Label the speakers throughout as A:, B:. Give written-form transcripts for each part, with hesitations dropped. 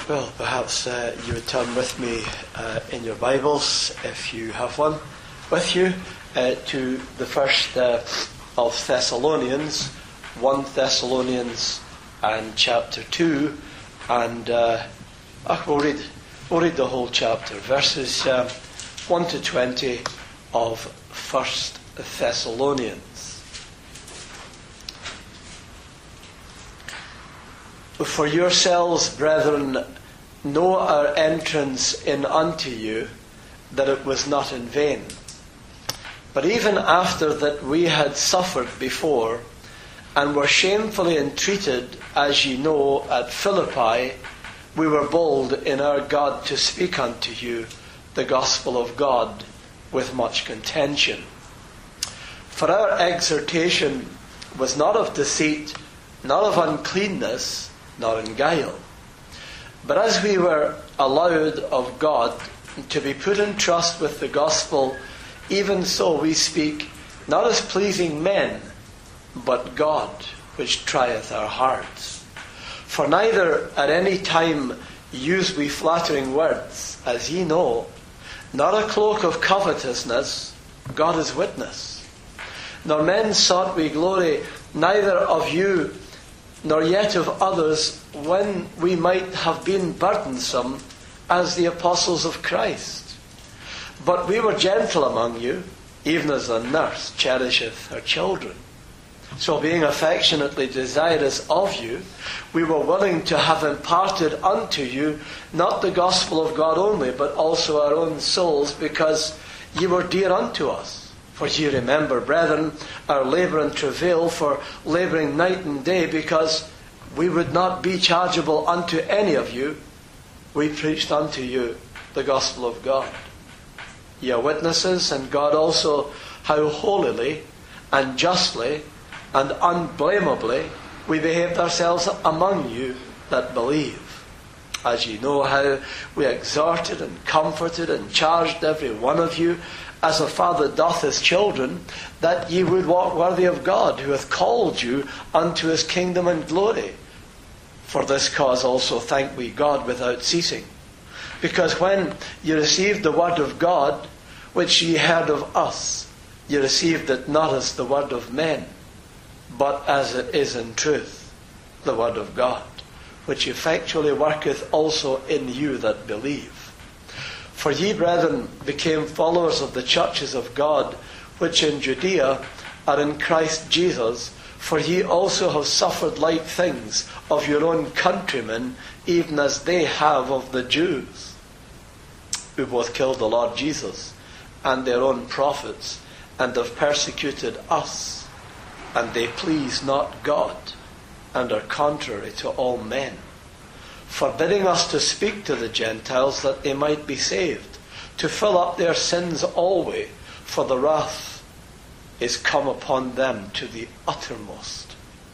A: Well, perhaps you would turn with me in your Bibles, if you have one with you, to the first of Thessalonians, 1 Thessalonians and chapter 2, and we'll read the whole chapter, verses 1 to 20 of 1 Thessalonians. For yourselves, brethren, know our entrance in unto you, that it was not in vain. But even after that we had suffered before, and were shamefully entreated, as ye know, at Philippi, we were bold in our God to speak unto you the gospel of God with much contention. For our exhortation was not of deceit, not of uncleanness, nor in guile. But as we were allowed of God to be put in trust with the gospel, even so we speak, not as pleasing men, but God, which trieth our hearts. For neither at any time use we flattering words, as ye know, nor a cloak of covetousness, God is witness. Nor men sought we glory, neither of you, nor yet of others, when we might have been burdensome as the apostles of Christ. But we were gentle among you, even as a nurse cherisheth her children. So being affectionately desirous of you, we were willing to have imparted unto you not the gospel of God only, but also our own souls, because ye were dear unto us. For ye remember, brethren, our labour and travail, for labouring night and day, because we would not be chargeable unto any of you. We preached unto you the gospel of God. Ye are witnesses, and God also, how holily and justly and unblameably we behaved ourselves among you that believe. As ye know how we exhorted and comforted and charged every one of you, as a father doth his children, that ye would walk worthy of God, who hath called you unto his kingdom and glory. For this cause also thank we God without ceasing. Because when ye received the word of God, which ye heard of us, ye received it not as the word of men, but as it is in truth, the word of God, which effectually worketh also in you that believe. For ye, brethren, became followers of the churches of God, which in Judea are in Christ Jesus, for ye also have suffered like things of your own countrymen, even as they have of the Jews, who both killed the Lord Jesus and their own prophets, and have persecuted us, and they please not God, and are contrary to all men, forbidding us to speak to the Gentiles that they might be saved, to fill up their sins always, for the wrath is come upon them to the uttermost.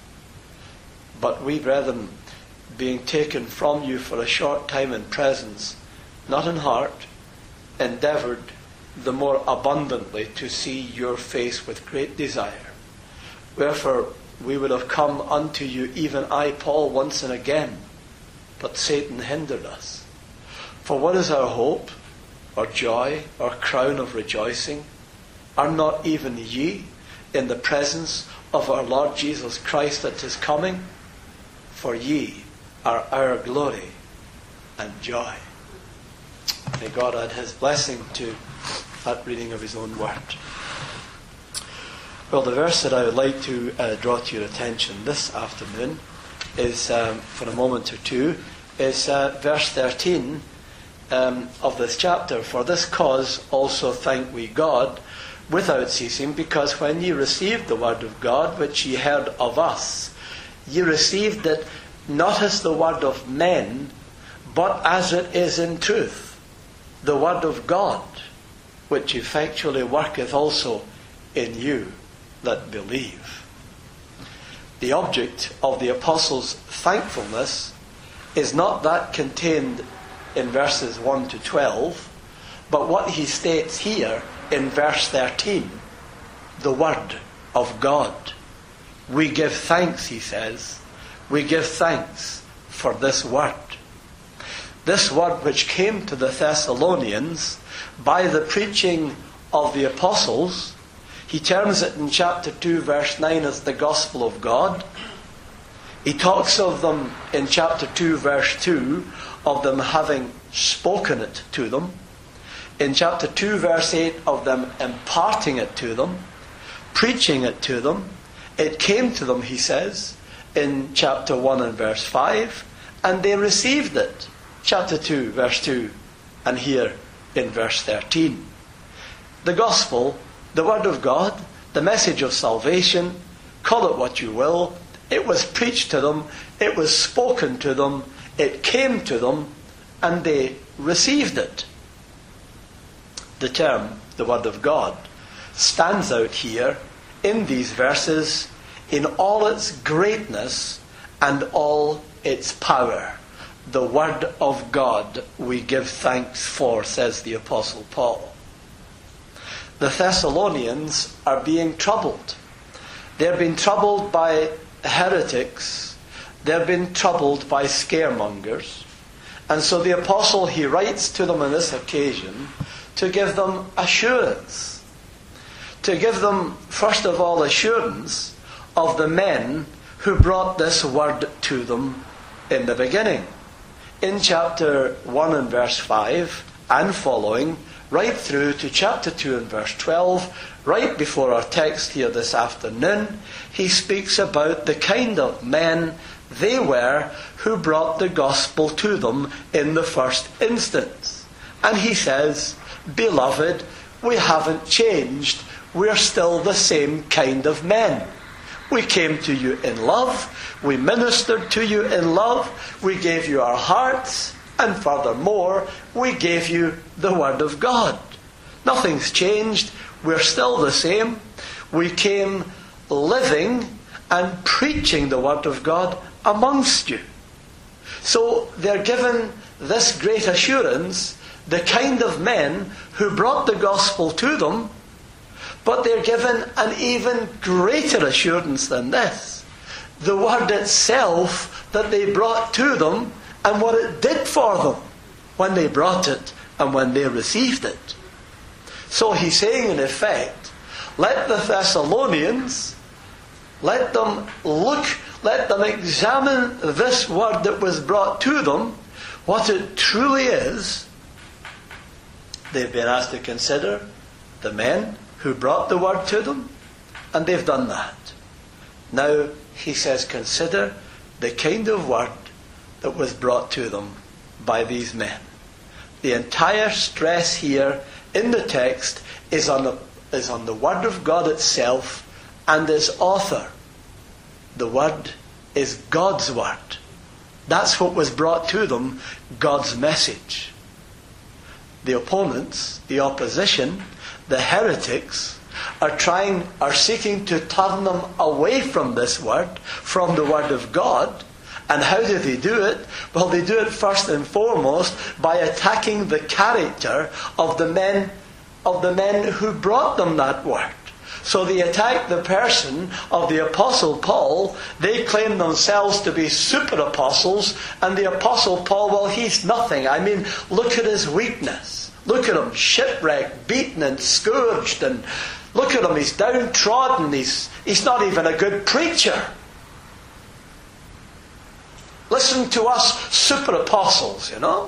A: But we, brethren, being taken from you for a short time in presence, not in heart, endeavoured the more abundantly to see your face with great desire. Wherefore we would have come unto you, even I, Paul, once and again, but Satan hindered us. For what is our hope, or joy, or crown of rejoicing? Are not even ye in the presence of our Lord Jesus Christ at his coming? For ye are our glory and joy. May God add his blessing to that reading of his own word. Well, the verse that I would like to draw to your attention this afternoon is, for a moment or two, is verse 13 of this chapter. For this cause also thank we God without ceasing, because when ye received the word of God, which ye heard of us, ye received it not as the word of men, but as it is in truth, the word of God, which effectually worketh also in you that believe. The object of the apostles' thankfulness is not that contained in verses 1 to 12, but what he states here in verse 13, the word of God. We give thanks, he says. We give thanks for this word. this word which came to the Thessalonians by the preaching of the apostles, he terms it in chapter 2 verse 9 as the gospel of God. He talks of them in chapter 2 verse 2 of them having spoken it to them. In chapter 2 verse 8 of them imparting it to them, preaching it to them. It came to them, he says, in chapter 1 and verse 5, and they received it. Chapter 2 verse 2, and here in verse 13. The gospel, the word of God, the message of salvation, call it what you will, it was preached to them, it was spoken to them, it came to them, and they received it. The term, the word of God, stands out here in these verses in all its greatness and all its power. The word of God we give thanks for, says the Apostle Paul. The Thessalonians are being troubled. They're being troubled by heretics. They're being troubled by scaremongers. And so the Apostle, he writes to them on this occasion to give them assurance. To give them, first of all, assurance of the men who brought this word to them in the beginning. In chapter 1 and verse 5 and following, right through to chapter 2 and verse 12, right before our text here this afternoon, he speaks about the kind of men they were who brought the gospel to them in the first instance. And he says, "Beloved, we haven't changed. We're still the same kind of men. We came to you in love. We ministered to you in love. We gave you our hearts. And furthermore, we gave you the Word of God. Nothing's changed. We're still the same. We came living and preaching the Word of God amongst you." So they're given this great assurance, the kind of men who brought the gospel to them, but they're given an even greater assurance than this. The word itself that they brought to them and what it did for them when they brought it and when they received it. So he's saying in effect, let the Thessalonians, let them look, let them examine this word that was brought to them, what it truly is. They've been asked to consider the men who brought the word to them, and they've done that. Now, he says, consider the kind of word that was brought to them by these men. The entire stress here in the text is on the word of God itself and its author. The word is God's word. That's what was brought to them, God's message. The opponents, the opposition, the heretics are seeking to turn them away from this word, from the word of God. And how do they do it? Well, they do it first and foremost by attacking the character of the men who brought them that word. So they attack the person of the Apostle Paul. They claim themselves to be super apostles, and the Apostle Paul, well, he's nothing. I mean, look at his weakness. Look at him, shipwrecked, beaten and scourged, and look at him, he's downtrodden, he's not even a good preacher. Listen to us super apostles, you know.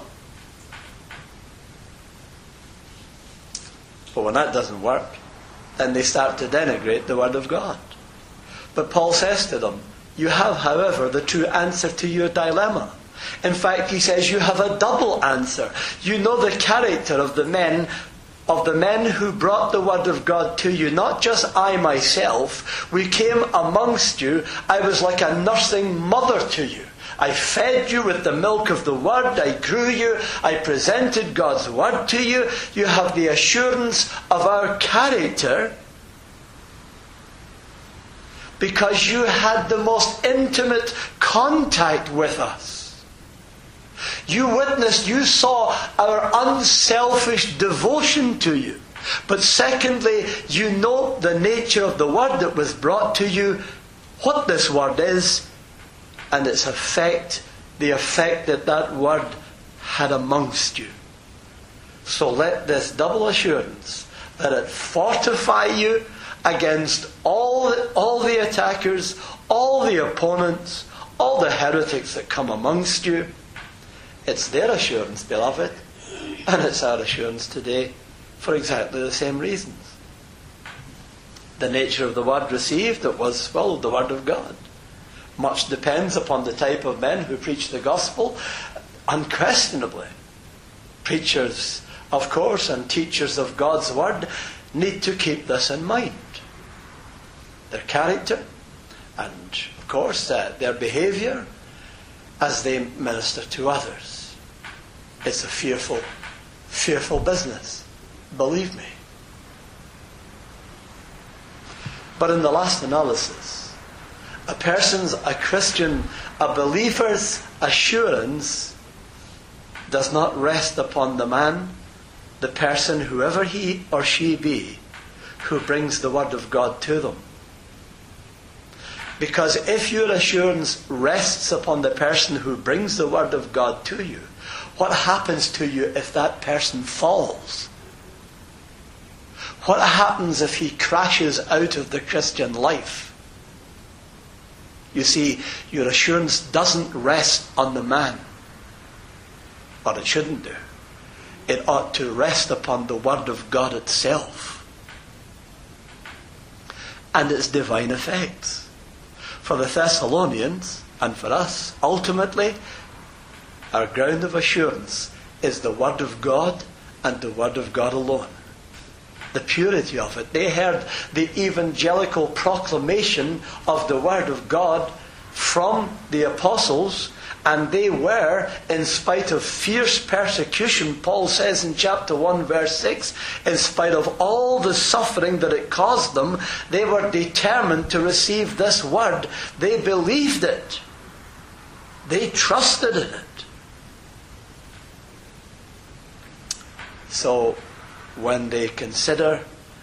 A: But when that doesn't work, then they start to denigrate the Word of God. But Paul says to them, you have, however, the true answer to your dilemma. In fact, he says you have a double answer. You know the character of the men who brought the Word of God to you. Not just I myself. We came amongst you. I was like a nursing mother to you. I fed you with the milk of the Word. I grew you. I presented God's Word to you. You have the assurance of our character because you had the most intimate contact with us. You witnessed, you saw our unselfish devotion to you. But secondly, you know the nature of the Word that was brought to you, what this Word is, and its effect, the effect that Word had amongst you. So let this double assurance, that it fortify you against all the attackers, all the opponents, all the heretics that come amongst you. It's their assurance, beloved, and it's our assurance today for exactly the same reasons. The nature of the word received, it was, well, the word of God. Much depends upon the type of men who preach the gospel. Unquestionably, preachers, of course, and teachers of God's word need to keep this in mind. Their character and, of course, their behaviour as they minister to others. It's a fearful, fearful business. Believe me. But in the last analysis, a Christian, a believer's assurance does not rest upon the man, the person, whoever he or she be, who brings the word of God to them. Because if your assurance rests upon the person who brings the word of God to you, what happens to you if that person falls? What happens if he crashes out of the Christian life? You see, your assurance doesn't rest on the man. But it shouldn't do. It ought to rest upon the Word of God itself and its divine effects. For the Thessalonians, and for us, ultimately, our ground of assurance is the Word of God and the Word of God alone. The purity of it. They heard the evangelical proclamation of the Word of God from the apostles, and they were, in spite of fierce persecution, Paul says in chapter 1 verse 6, in spite of all the suffering that it caused them, they were determined to receive this word. They believed it. They trusted in it. So, when they consider,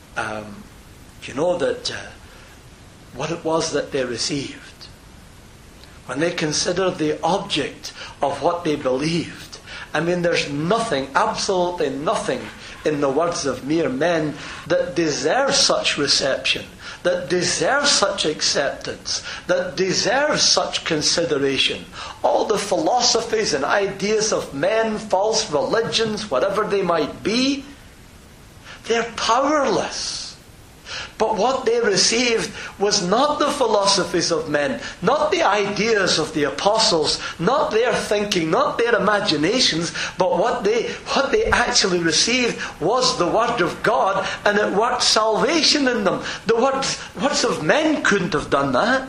A: what it was that they received, when they consider the object of what they believed, there's nothing, absolutely nothing in the words of mere men that deserves such reception, that deserves such acceptance, that deserves such consideration. All the philosophies and ideas of men, false religions, whatever they might be, they're powerless. But what they received was not the philosophies of men, not the ideas of the apostles, not their thinking, not their imaginations, but what they actually received was the Word of God, and it worked salvation in them. The words of men couldn't have done that.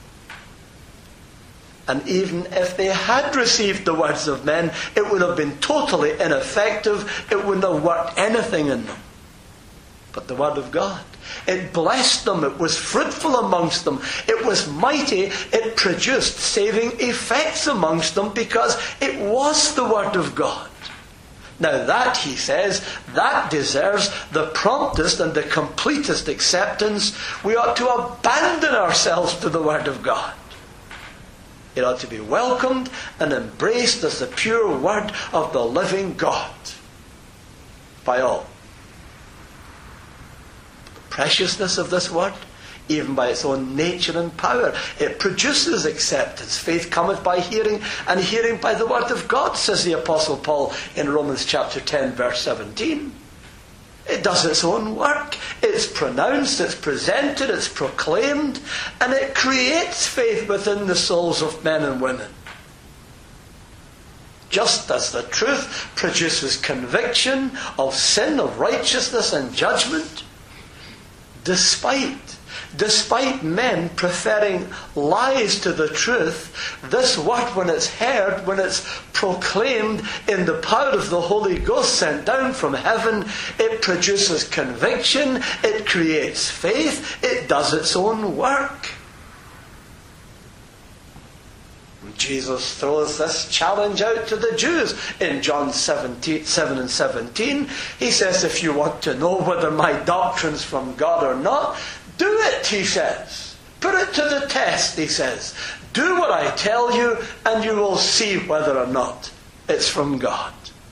A: And even if they had received the words of men, it would have been totally ineffective. It wouldn't have worked anything in them. But the Word of God, it blessed them, it was fruitful amongst them, it was mighty, it produced saving effects amongst them because it was the Word of God. Now that, he says, that deserves the promptest and the completest acceptance. We ought to abandon ourselves to the Word of God. It ought to be welcomed and embraced as the pure Word of the living God by all. Preciousness of this word, even by its own nature and power, it produces acceptance. Faith cometh by hearing, and hearing by the word of God, says the Apostle Paul in Romans chapter 10 verse 17. It does its own work. It's pronounced, it's presented, it's proclaimed, and it creates faith within the souls of men and women. Just as the truth produces conviction of sin, of righteousness and judgment, despite men preferring lies to the truth, this word, when it's heard, when it's proclaimed in the power of the Holy Ghost sent down from heaven, it produces conviction, it creates faith, it does its own work. Jesus throws this challenge out to the Jews in John 7 and 17. He says, if you want to know whether my doctrine's from God or not, do it, he says. Put it to the test, he says. Do what I tell you, and you will see whether or not It's from God.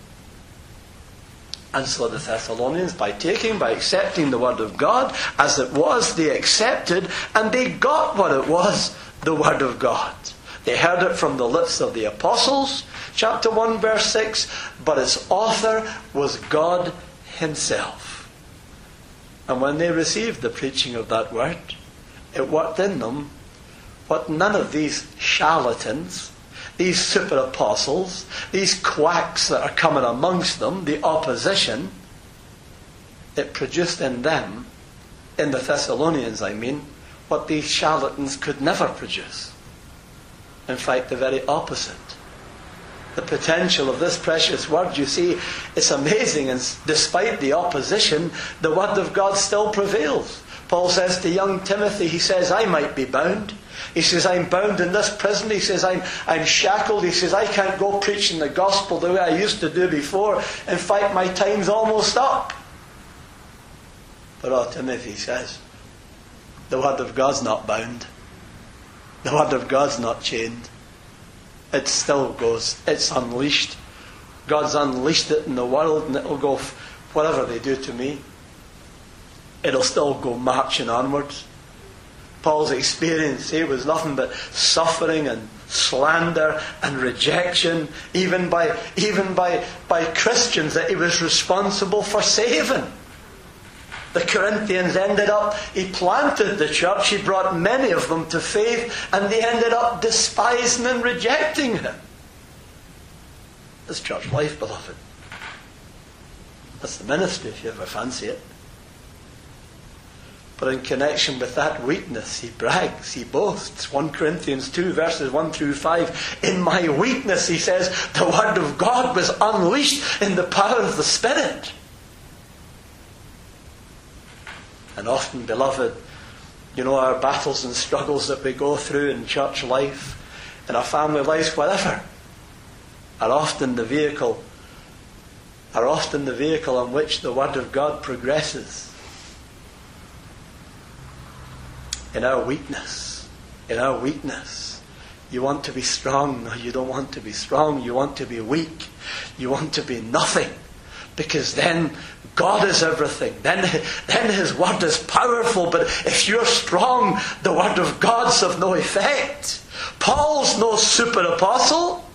A: And so the Thessalonians, by accepting the Word of God as it was, they accepted and they got what it was, the Word of God. They heard it from the lips of the apostles, chapter 1, verse 6, but its author was God Himself. And when they received the preaching of that Word, it worked in them what none of these charlatans, these super apostles, these quacks that are coming amongst them, the opposition, it produced in them, in the Thessalonians I mean, what these charlatans could never produce. In fact, the very opposite. The potential of this precious Word, you see, it's amazing, and despite the opposition, the Word of God still prevails. Paul says to young Timothy, he says, I might be bound. He says, I'm bound in this prison. He says, I'm shackled. He says, I can't go preaching the gospel the way I used to do before. In fact, my time's almost up. But Timothy says, the Word of God's not bound. The Word of God's not chained. It still goes. It's unleashed. God's unleashed it in the world, and it'll go, whatever they do to me, it'll still go marching onwards. Paul's experience here was nothing but suffering and slander and rejection, even by Christians that he was responsible for saving. The Corinthians ended up, he planted the church, he brought many of them to faith, and they ended up despising and rejecting him. That's church life, beloved. That's the ministry, if you ever fancy it. But in connection with that weakness, he brags, he boasts. 1 Corinthians 2, verses 1 through 5. In my weakness, he says, the Word of God was unleashed in the power of the Spirit. And often, beloved, you know, our battles and struggles that we go through in church life, in our family lives, whatever, are often the vehicle on which the Word of God progresses. In our weakness, you want to be strong. No, you don't want to be strong. You want to be weak. You want to be nothing. Because then God is everything. Then His Word is powerful. But if you're strong, the Word of God's of no effect. Paul's no super apostle.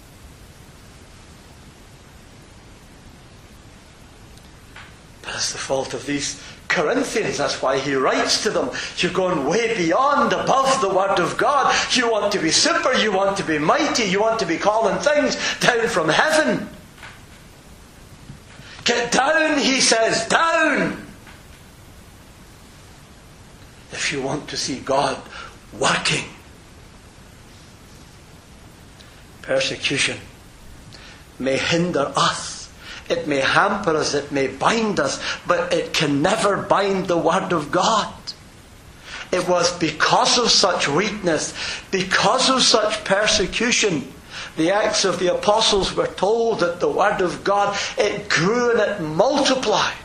A: But it's the fault of these Corinthians. That's why he writes to them. You're going way beyond, above the Word of God. You want to be super. You want to be mighty. You want to be calling things down from heaven. Get down, he says, down. If you want to see God working. Persecution may hinder us. It may hamper us. It may bind us. But it can never bind the Word of God. It was because of such weakness, because of such persecution, the Acts of the Apostles were told that the Word of God, it grew and it multiplied.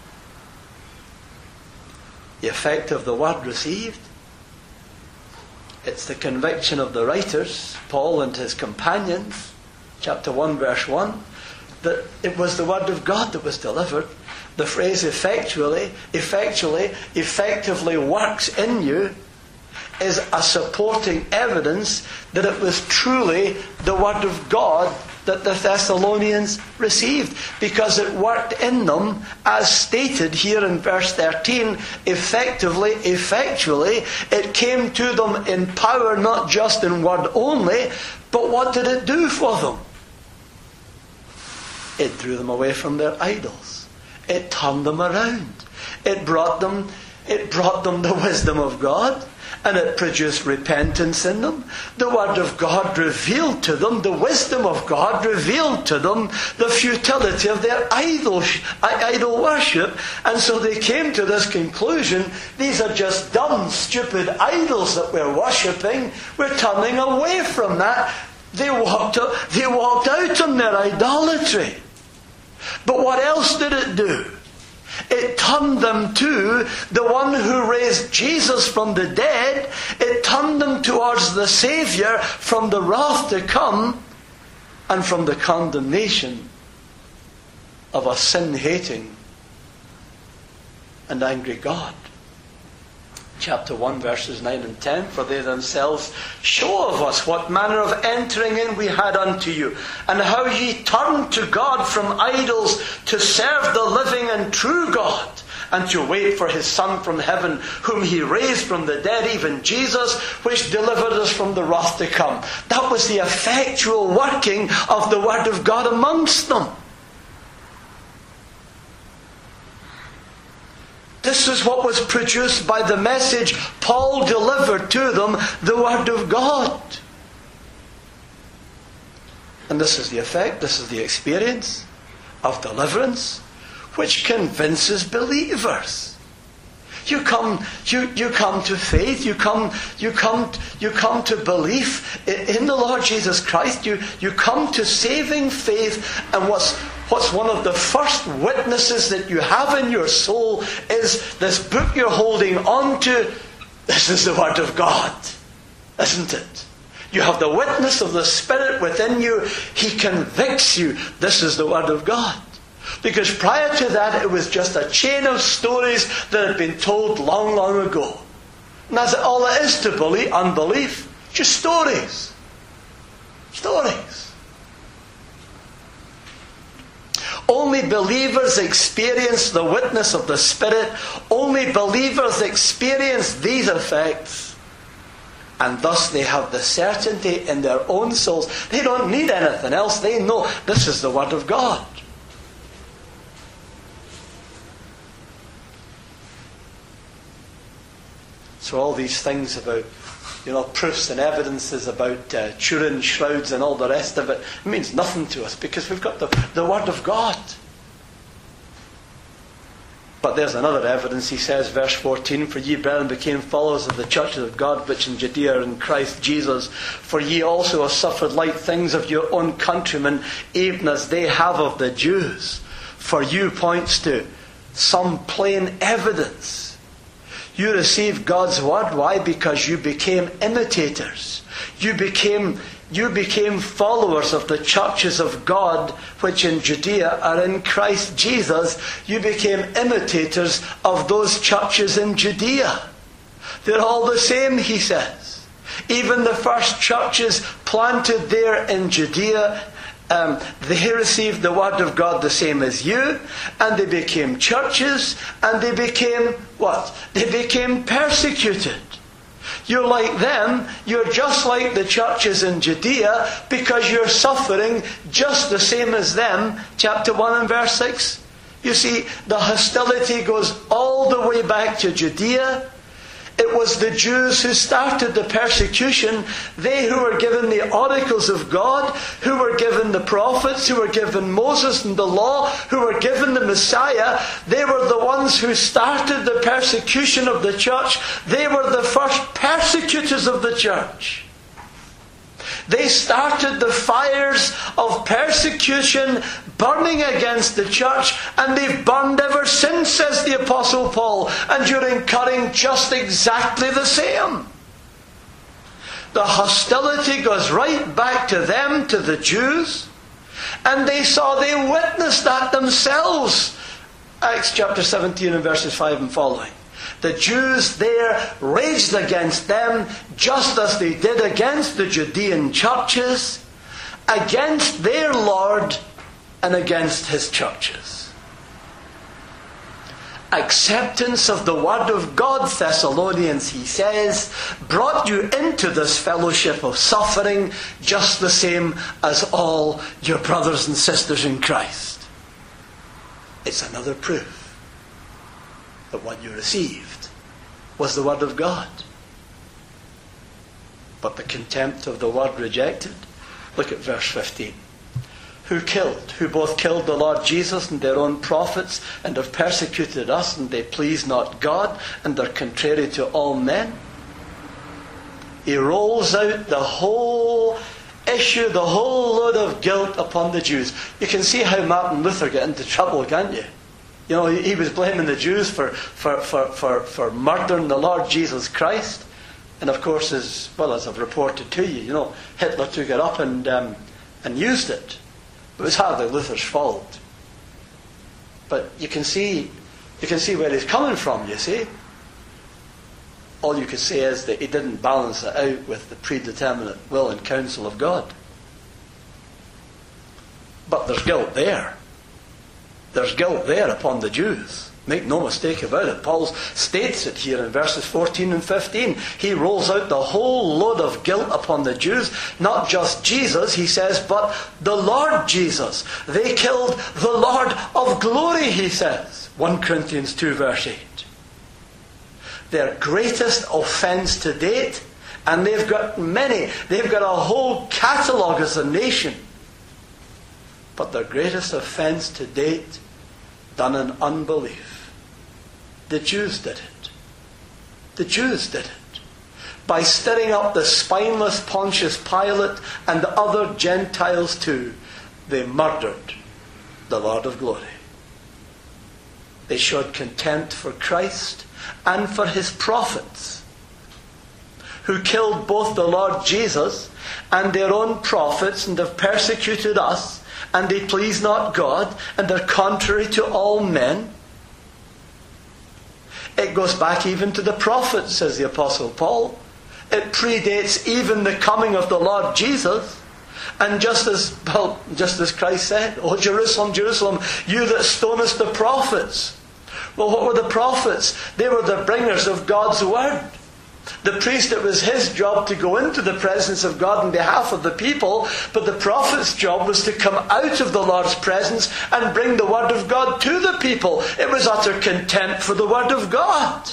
A: The effect of the Word received, it's the conviction of the writers, Paul and his companions, chapter 1, verse 1, that it was the Word of God that was delivered. The phrase effectively works in you is a supporting evidence that it was truly the Word of God that the Thessalonians received, because it worked in them, as stated here in verse 13, effectively, effectually. It came to them in power, not just in word only, but what did it do for them? It drew them away from their idols. It turned them around. It brought them the wisdom of God. And it produced repentance in them. The Word of God revealed to them, the wisdom of God revealed to them the futility of their idol worship. And so they came to this conclusion, these are just dumb, stupid idols that we're worshipping. We're turning away from that. They walked out on their idolatry. But what else did it do? It turned them to the one who raised Jesus from the dead. It turned them towards the Saviour from the wrath to come. and from the condemnation of a sin-hating and angry God. Chapter 1, verses 9 and 10, for they themselves show of us what manner of entering in we had unto you, and how ye turned to God from idols to serve the living and true God, and to wait for his Son from heaven, whom he raised from the dead, even Jesus, which delivered us from the wrath to come. That was the effectual working of the Word of God amongst them. This is what was produced by the message Paul delivered to them, the Word of God. And this is the effect, this is the experience of deliverance, which convinces believers. You come to faith, you come to belief in the Lord Jesus Christ, you come to saving faith, and what's one of the first witnesses that you have in your soul is this book you're holding on to. This is the Word of God, isn't it? You have the witness of the Spirit within you. He convicts you. This is the Word of God. Because prior to that, it was just a chain of stories that had been told long, long ago. And that's all it is to believe, unbelief. Just stories. Stories. Only believers experience the witness of the Spirit. Only believers experience these effects. And thus they have the certainty in their own souls. They don't need anything else. They know this is the Word of God. So all these things about, proofs and evidences about Turin shrouds and all the rest of it, it means nothing to us because we've got the Word of God. But there's another evidence, he says, verse 14, for ye, brethren, became followers of the churches of God which in Judea are in Christ Jesus. For ye also have suffered like things of your own countrymen, even as they have of the Jews. For you points to some plain evidence. You received God's word. Why? Because you became imitators. You became followers of the churches of God which in Judea are in Christ Jesus. You became imitators of those churches in Judea. They're all the same, he says. Even the first churches planted there in Judea, they received the Word of God the same as you, and they became churches, and they became what? They became persecuted. You're like them, you're just like the churches in Judea, because you're suffering just the same as them. Chapter 1 and verse 6. You see, the hostility goes all the way back to Judea. It was the Jews who started the persecution. They who were given the oracles of God, who were given the prophets, who were given Moses and the law, who were given the Messiah. They were the ones who started the persecution of the church. They were the first persecutors of the church. They started the fires of persecution burning against the church, and they've burned ever since, says the Apostle Paul, and you're incurring just exactly the same. The hostility goes right back to them, to the Jews, and they witnessed that themselves. Acts chapter 17 and verses 5 and following. The Jews there raged against them just as they did against the Judean churches, against their Lord and against his churches. Acceptance of the Word of God, Thessalonians, he says, brought you into this fellowship of suffering just the same as all your brothers and sisters in Christ. It's another proof that what you received was the Word of God. But the contempt of the Word rejected. Look at verse 15. Who both killed the Lord Jesus and their own prophets, and have persecuted us, and they please not God, and are contrary to all men. He rolls out the whole issue, the whole load of guilt upon the Jews. You can see how Martin Luther got into trouble, can't you? You know, he was blaming the Jews for murdering the Lord Jesus Christ. And of course, as I've reported to you, Hitler took it up and and used it. It was hardly Luther's fault. But you can see where he's coming from, you see. All you could say is that he didn't balance it out with the predeterminate will and counsel of God. But there's guilt there. There's guilt there upon the Jews. Make no mistake about it. Paul states it here in verses 14 and 15. He rolls out the whole load of guilt upon the Jews. Not just Jesus, he says, but the Lord Jesus. They killed the Lord of glory, he says. 1 Corinthians 2 verse 8. Their greatest offence to date, and they've got many. They've got a whole catalogue as a nation. But their greatest offence to date, done in unbelief. The Jews did it. The Jews did it. By stirring up the spineless Pontius Pilate and the other Gentiles too, they murdered the Lord of glory. They showed contempt for Christ and for his prophets, who killed both the Lord Jesus and their own prophets, and have persecuted us, and they please not God, and are contrary to all men. It goes back even to the prophets, says the Apostle Paul. It predates even the coming of the Lord Jesus. And just as Christ said, "O Jerusalem, Jerusalem, you that stonest the prophets." Well, what were the prophets? They were the bringers of God's word. The priest, it was his job to go into the presence of God on behalf of the people, but the prophet's job was to come out of the Lord's presence and bring the word of God to the people. It was utter contempt for the word of God.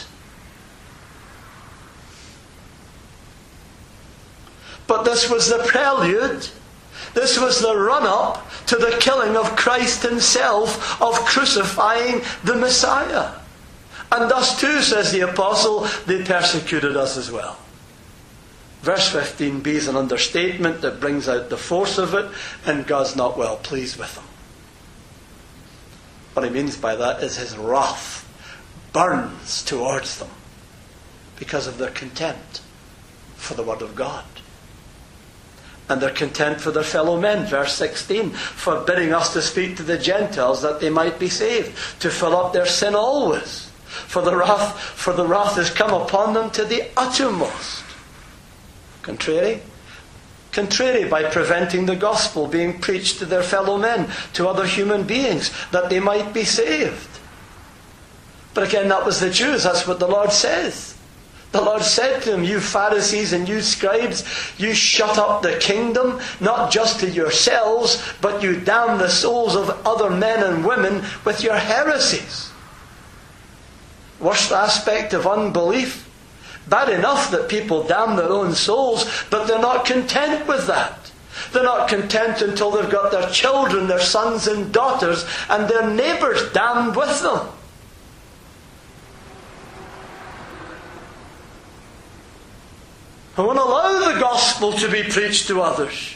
A: But this was the prelude. This was the run-up to the killing of Christ himself, of crucifying the Messiah. And thus too, says the apostle, they persecuted us as well. Verse 15b is an understatement that brings out the force of it, and God's not well pleased with them. What he means by that is his wrath burns towards them because of their contempt for the word of God. And their contempt for their fellow men. Verse 16, forbidding us to speak to the Gentiles that they might be saved, to fill up their sin always. For the wrath has come upon them to the uttermost. Contrary by preventing the gospel being preached to their fellow men, to other human beings, that they might be saved. But again, that was the Jews. That's what the Lord says. The Lord said to them, you Pharisees and you scribes, you shut up the kingdom, not just to yourselves, but you damn the souls of other men and women with your heresies. Worst aspect of unbelief. Bad enough that people damn their own souls, but they're not content with that. They're not content until they've got their children, their sons and daughters, and their neighbours damned with them. I won't allow the gospel to be preached to others.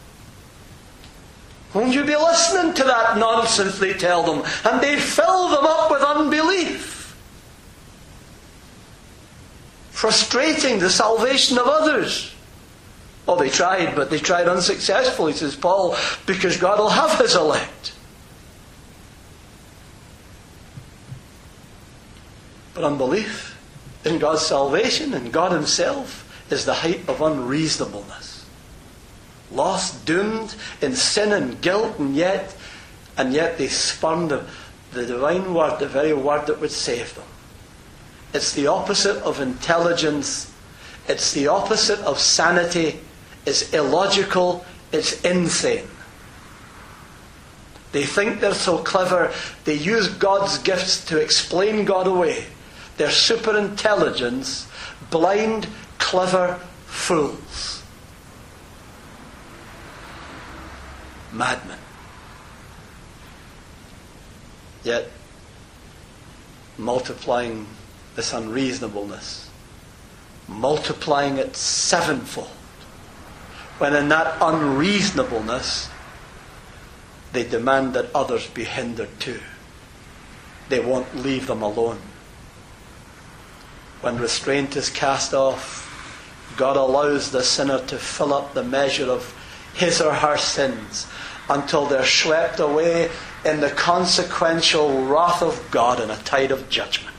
A: Won't you be listening to that nonsense they tell them? And they fill them up with unbelief. Frustrating the salvation of others. Well, they tried, but they tried unsuccessfully, says Paul, because God will have his elect. But unbelief in God's salvation and God himself is the height of unreasonableness. Lost, doomed in sin and guilt, and yet they spurn the divine word, the very word that would save them. It's the opposite of intelligence. It's the opposite of sanity. It's illogical. It's insane. They think they're so clever. They use God's gifts to explain God away. They're super intelligence, blind, clever fools. Madmen. Yet, multiplying this unreasonableness, multiplying it sevenfold, when in that unreasonableness they demand that others be hindered too. They won't leave them alone. When restraint is cast off, God allows the sinner to fill up the measure of his or her sins until they're swept away in the consequential wrath of God in a tide of judgment.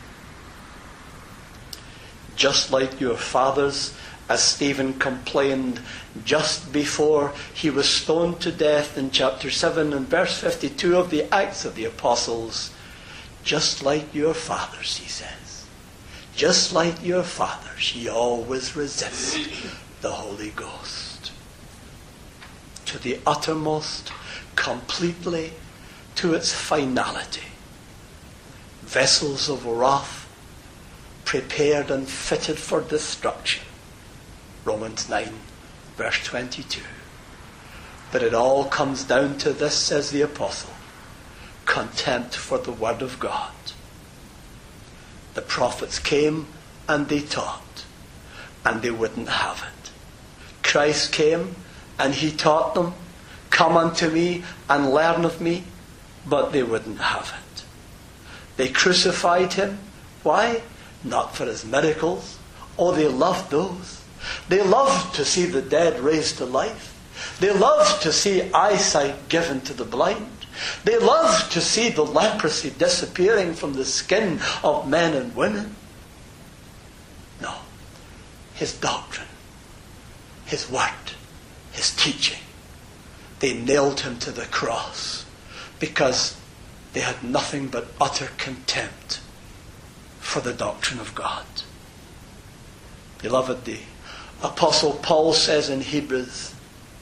A: Just like your fathers, as Stephen complained just before he was stoned to death in chapter 7 and verse 52 of the Acts of the Apostles. Just like your fathers, he says. Just like your fathers, ye always resist the Holy Ghost. To the uttermost, completely, to its finality. Vessels of wrath, prepared and fitted for destruction. Romans 9, verse 22. But it all comes down to this, says the apostle: contempt for the word of God. The prophets came and they taught, and they wouldn't have it. Christ came and he taught them, come unto me and learn of me, but they wouldn't have it. They crucified him. Why? Not for his miracles. Oh, they loved those. They loved to see the dead raised to life. They loved to see eyesight given to the blind. They loved to see the leprosy disappearing from the skin of men and women. No. His doctrine, his word, his teaching. They nailed him to the cross because they had nothing but utter contempt for the doctrine of God. Beloved, the Apostle Paul says in Hebrews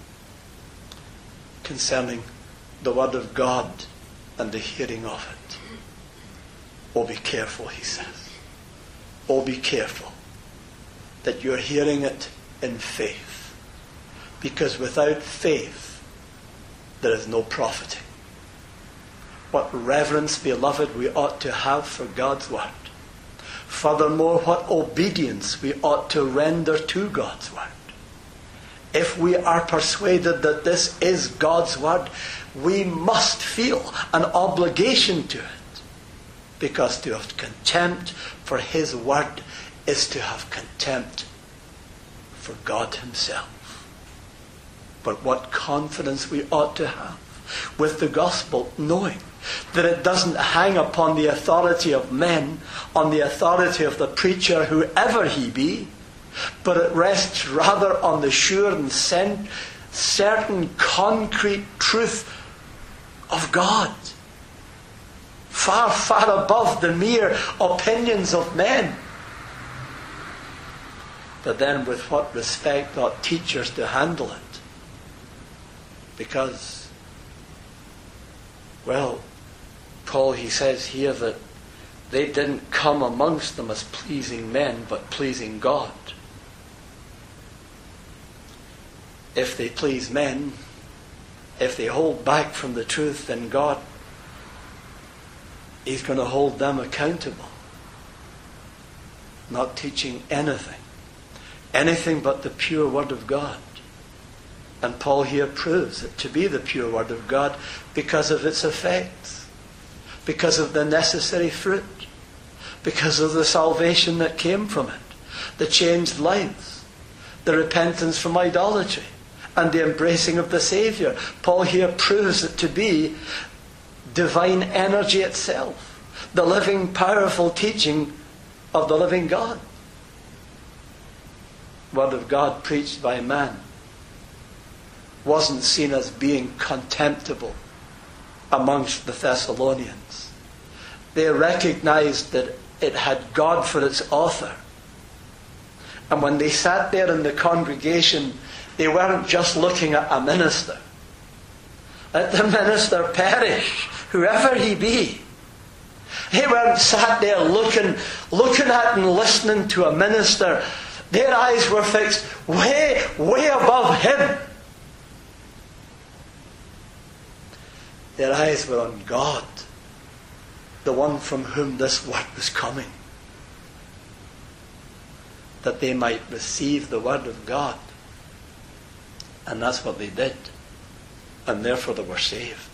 A: concerning the word of God and the hearing of it. Oh, be careful, he says. Oh, be careful that you're hearing it in faith. Because without faith, there is no profiting. What reverence, beloved, we ought to have for God's word. Furthermore, what obedience we ought to render to God's word. If we are persuaded that this is God's word, we must feel an obligation to it. Because to have contempt for his word is to have contempt for God himself. But what confidence we ought to have with the gospel, knowing that it doesn't hang upon the authority of men, on the authority of the preacher, whoever he be, but it rests rather on the sure and certain concrete truth of God. Far, far above the mere opinions of men. But then with what respect ought teachers to handle it? Because, well, Paul, he says here that they didn't come amongst them as pleasing men, but pleasing God. If they please men, if they hold back from the truth, then God, he's going to hold them accountable. Not teaching anything but the pure word of God. And Paul here proves it to be the pure word of God because of its effects, because of the necessary fruit, because of the salvation that came from it, the changed lives, the repentance from idolatry, and the embracing of the Saviour. Paul here proves it to be divine energy itself, the living, powerful teaching of the living God. Word of God preached by man wasn't seen as being contemptible amongst the Thessalonians. They recognized that it had God for its author. And when they sat there in the congregation, they weren't just looking at a minister. Let the minister perish, whoever he be. They weren't sat there looking at and listening to a minister. Their eyes were fixed way, way above him. Their eyes were on God, the one from whom this word was coming, that they might receive the word of God. And that's what they did. And therefore they were saved.